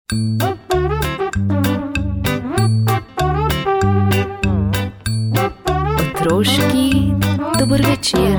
Otroški dober večer.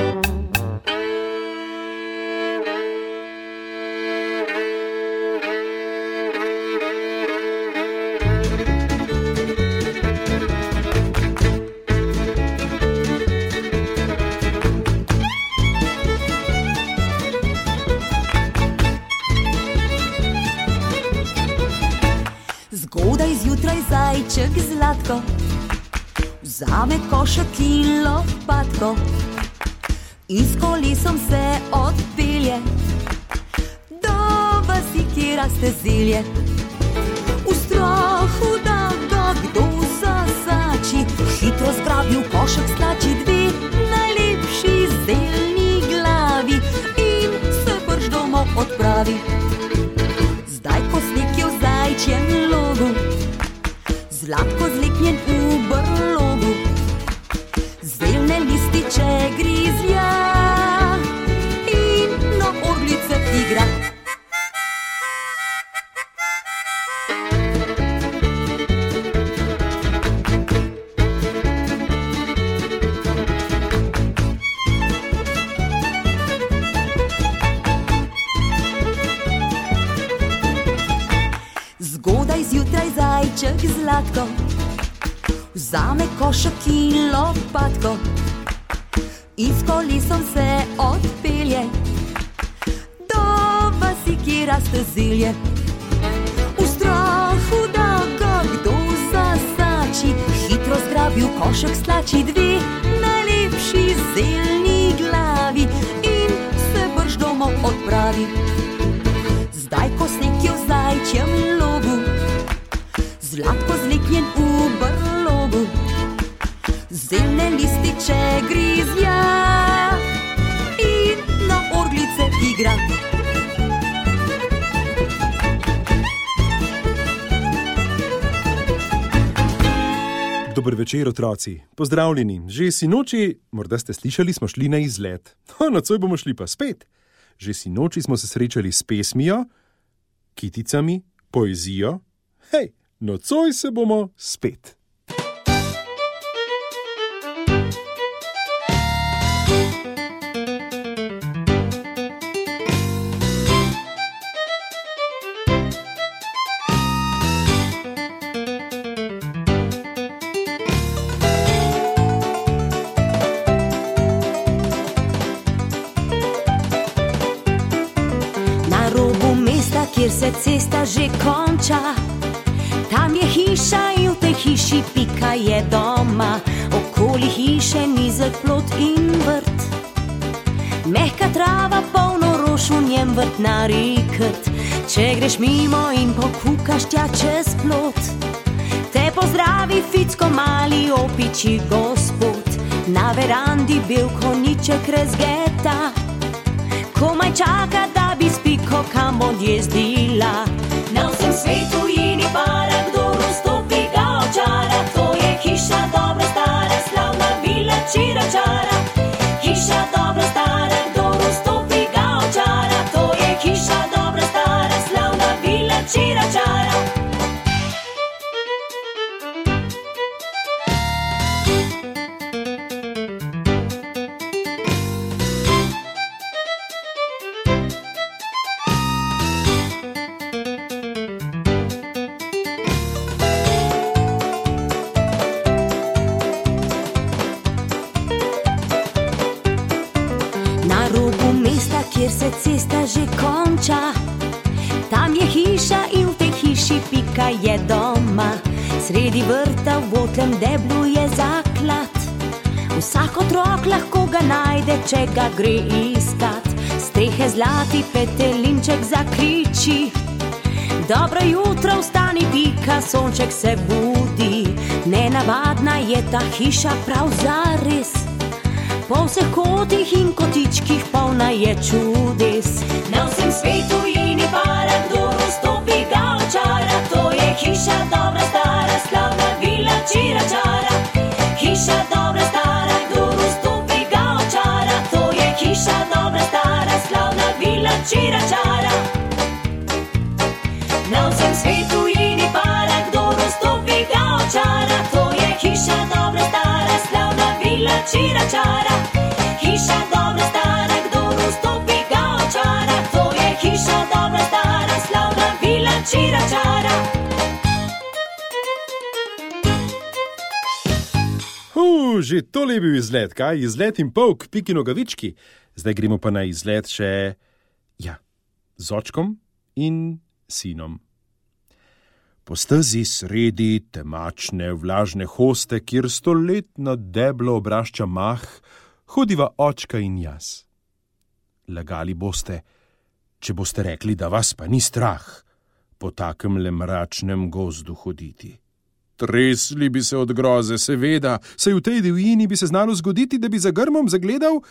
Zgodaj zjutraj zajček Zlatko vzame košek in lopatko in s kolesom se odpelje do vasi, kjer raste zelje. V strahu, da ga kdo zasači, hitro zgrabil košek slači dve najlepši zeljni glavi in se brž domov odpravi. Zdaj, ko sneg je v zajčjem logu, Zlatko zleknjen v brlogu, zeljne lističe grizlja in na orglice igra. Zgodaj zjutraj zajček Zlatko vzame košek in lopatko in s kolesom se odpelje do vasi, kjer raste zelje. V strahu, da ga kdo zasači, hitro zgrabil košek slači dve najlepši zeljni glavi in se brž domov odpravi. Zdaj, ko sneg je v zajčjem logu, Zlatko zleknjen v brlogu, zeljne lističe grizlja in na orglice igra. Dober večer, otroci. Pozdravljeni. Že sinoči, morda ste slišali, smo šli na izlet. Nocoj bomo šli pa spet. Že sinoči smo se srečali s pesmijo, kiticami, poezijo. Hej, nocoj se bomo spet. Kjer se cesta že konča, tam je hiša in v tej hiši Pika je doma. Okoli hiše nizek plot in vrt, mehka trava, polno rož, v njem vrtnari krt. Če greš mimo in pokukaš tja čez plot, te pozdravi ficko mali opiči gospod. Na verandi bel konjiček rezgeta, komaj čaka, da bi s Piko kam odjezdila. Na vsem svetu ji ni para, kdo vstopi ga očara. To je hiša dobra stara, slavna vila Čiračara. Hiša dobra stara, kdo vstopi ga očara. To je hiša dobra stara, slavna vila Čiračara. Kjer se cesta že konča, tam je hiša in v tej hiši Pika je doma. Sredi vrta v votlem deblu je zaklad, vsak otrok lahko ga najde, če ga gre iskat. Strehe zlati petelinček zakriči, dobro jutro, vstani Pika, sonček se budi. Nenavadna je ta hiša prav zares, po vseh kotih in kotičkih polna je čudes. Na vsem svetu ji ni para, kdo vstopi ga očara. To je hiša dobra stara, slavna vila Čiračara. Hiša dobra stara, kdo vstopi ga očara. To je hiša dobra stara, slavna vila Čiračara. Na vsem svetu in para, kdo vstopi ga očara. To je hiša dobra stara, slavna vila Čiračara. Hiša dobra stara, kdo vstopi ga očara. To je hiša dobra stara, slavna vila Čiračara. Že tole je bil izlet, kaj? Izlet in pol k Piki Nogavički. Zdaj gremo pa na izlet še, z očkom in sinom. Po stezi sredi temačne, vlažne hoste, kjer stoletno deblo obrašča mah, hodiva očka in jaz. Lagali boste, če boste rekli, da vas pa ni strah po takem le mračnem gozdu hoditi. Tresli bi se od groze, seveda, saj v tej divjini bi se znalo zgoditi, da bi za grmom zagledal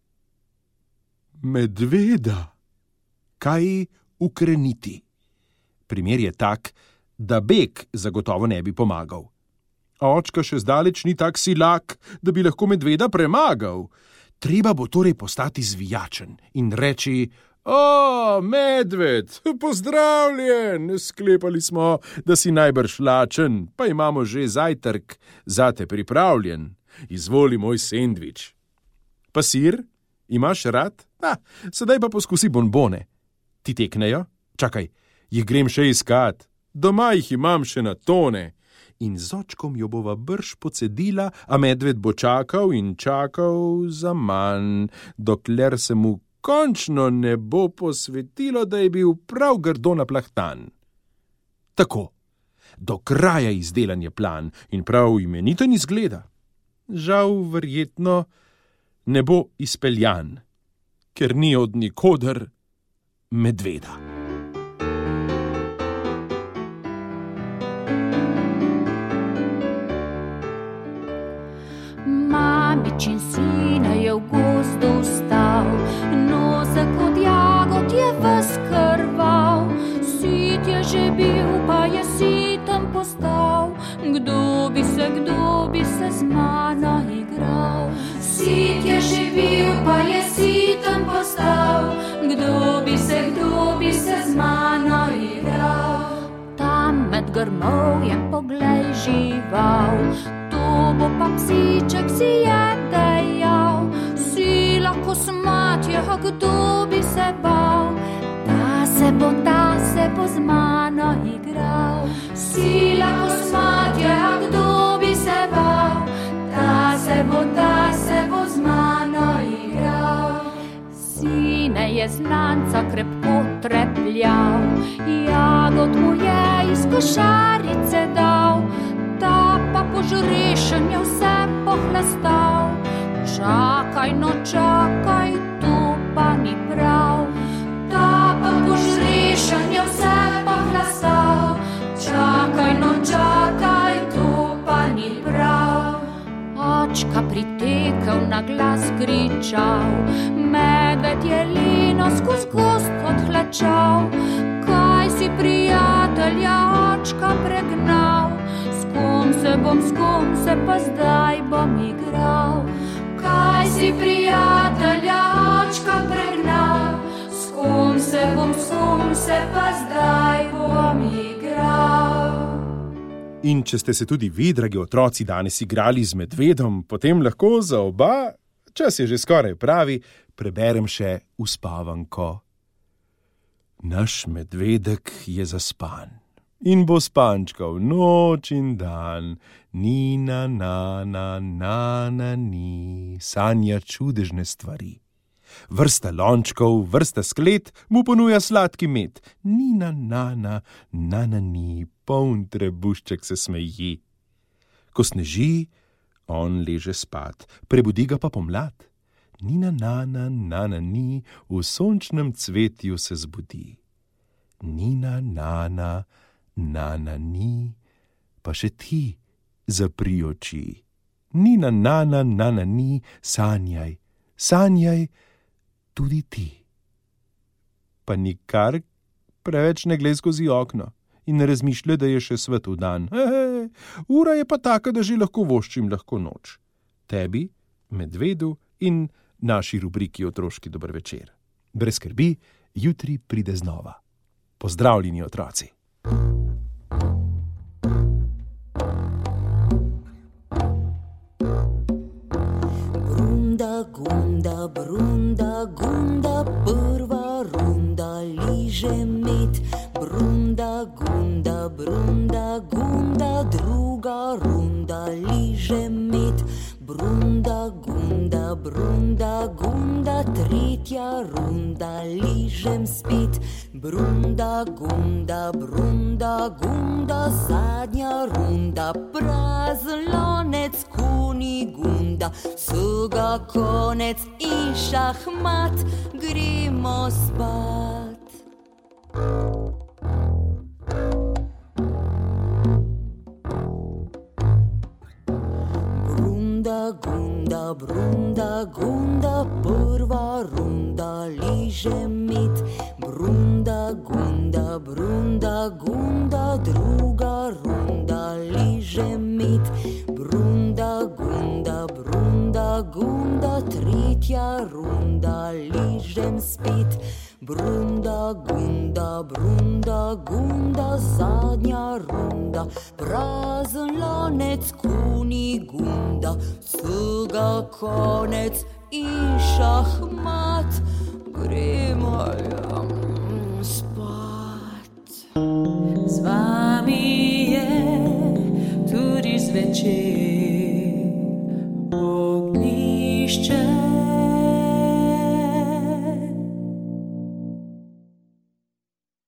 medveda. Kaj ukreniti? Primer je tak, da beg zagotovo ne bi pomagal. A očka še zdaleč ni tak silak, da bi lahko medveda premagal. Treba bo torej postati zvijačen in reči: O, medved, pozdravljen! Sklepali smo, da si najbrž lačen, pa imamo že zajtrk zate pripravljen. Izvoli moj sendvič. Pa sir? Imaš rad? Sedaj pa poskusi bonbone. Ti teknejo? Čakaj, jih grem še iskat. Doma jih imam še na tone. In z očkom jo bova brž pocedila, a medved bo čakal in čakal zaman, dokler se mu končno ne bo posvetilo, da je bil prav grdo naplahtan. Tako, do kraja izdelan je plan in prav imeniten izgleda. Žal verjetno ne bo izpeljan, ker ni od nikoder medveda. Mamičin sine je v gozdu stal, nosek od jagod je ves krval. Sit je že bil, pa je sitem postal, kdo bi se z mano igral. Sit je že bil, pa je sitem postal, kdo bi se z mano igral. Tam med grmovjem poglej žival, to bo pa psiček, si je dejal. Si lahko smatje, a kdo bi se bal, ta se bo z mano igral. Si lahko smatje, a kdo bi se bal, ta se bo z mano igral. Sine je znanca krepko trepljal, jagod mu je iz košarice dal, ta pa požrešen je vse pohlastal. Čakaj, no čakaj, to pa ni prav. Ta pa požrešen je vse pohlastal. Čakaj, no čakaj, to pa ni prav. Očka pritekel, na glas kričal, medved je lino skoz gozd odhlačal. Kaj si prijatelja očka pregnal, s kom se pa zdaj bom igral. Kaj si prijatelja očka pregnal, s kom se pa zdaj bom igral. In če ste se tudi vi, dragi otroci, danes igrali z medvedom, potem lahko za oba, čas je že skoraj pravi, preberem še uspavanko. Naš medvedek je zaspan in bo spančkal noč in dan. Nina, nana, ni, sanja čudežne stvari. Vrsta lončkov, vrsta sklet mu ponuja sladki med. Nina, nana, ni, poln trebušček se smeji. Ko sneži, on leže spat, prebudi ga pa pomlad. Nina, nana, ni, v sončnem cvetju se zbudi. Nina, nana, ni, pa še ti zapri oči. Nina, nana, ni, sanjaj tudi ti. Pa nikar preveč ne glej skozi okno in ne razmišljaj, da je še svetov dan. Ura je pa taka, da že lahko voščim lahko noč. Tebi, medvedu in naši rubriki Otroški dober večer. Brez skrbi, jutri pride znova. Pozdravljeni, otroci. Brunda, gunda, brunda, gunda, druga runda liže med. Brunda, gunda, brunda, gunda, tretja runda ližem spet. Brunda, gunda, brunda, gunda, zadnja runda, prazen lonec, Kunigunda, vsega konec in šahmat, gremo spat. Brunda, gunda, brunda, gunda, prva runda liže med. Brunda, gunda, brunda, gunda, druga runda liže med. Brunda, gunda, brunda, gunda, tretja runda ližem spet. Brunda, gunda, brunda, gunda, zadnja runda, prazen lonec, Kunigunda, vsega konec in šahmat, gremo spat. Z vami je tudi zvečer.